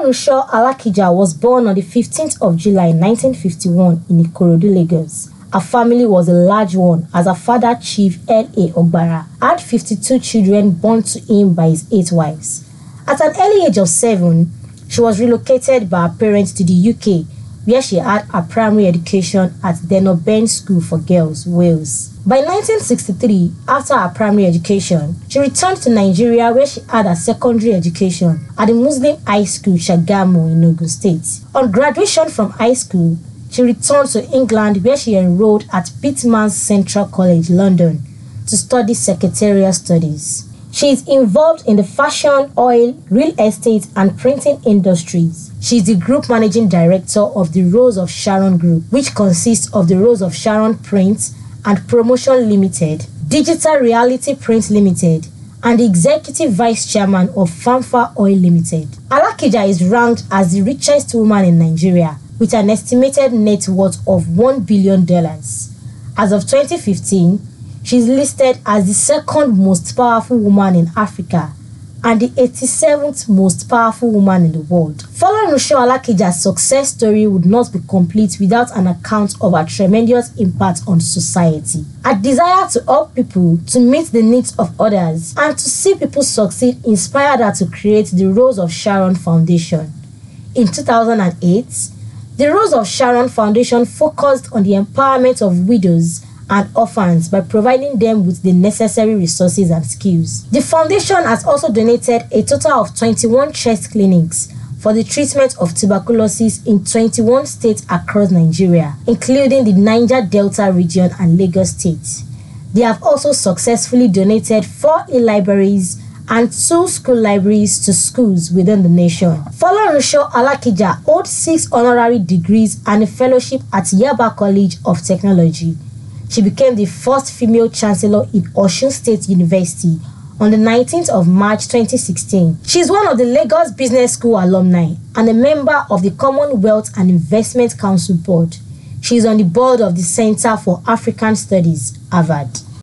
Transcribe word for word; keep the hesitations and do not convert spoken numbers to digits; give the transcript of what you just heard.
Folorunsho Alakija was born on the fifteenth of July nineteen fifty-one in Ikorodu, Lagos. Her family was a large one as her father, Chief L A Ogbara, had fifty-two children born to him by his eight wives. At an early age of seven, she was relocated by her parents to the U K, where she had her primary education at Denoben School for Girls, Wales. By nineteen sixty-three, after her primary education, she returned to Nigeria where she had her secondary education at the Muslim High School Shagamu in Ogun State. On graduation from high school, she returned to England where she enrolled at Pitman's Central College, London, to study secretarial studies. She is involved in the fashion, oil, real estate, and printing industries. She is the group managing director of the Rose of Sharon Group, which consists of the Rose of Sharon Print and Promotion Limited, Digital Reality Print Limited, and the executive vice chairman of Famfa Oil Limited. Alakija is ranked as the richest woman in Nigeria with an estimated net worth of one billion dollars. As of twenty fifteen, she is listed as the second most powerful woman in Africa and the eighty-seventh most powerful woman in the world. Folorunsho Alakija's success story would not be complete without an account of her tremendous impact on society. Her desire to help people, to meet the needs of others, and to see people succeed inspired her to create the Rose of Sharon Foundation. In two thousand eight, the Rose of Sharon Foundation focused on the empowerment of widows and orphans by providing them with the necessary resources and skills. The foundation has also donated a total of twenty-one chest clinics for the treatment of tuberculosis in twenty-one states across Nigeria, including the Niger Delta region and Lagos State. They have also successfully donated four e-libraries and two school libraries to schools within the nation. Folorunsho Alakija holds six honorary degrees and a fellowship at Yaba College of Technology. She became the first female chancellor in Osun State University on the nineteenth of March twenty sixteen. She is one of the Lagos Business School alumni and a member of the Commonwealth and Investment Council Board. She is on the board of the Center for African Studies, Harvard.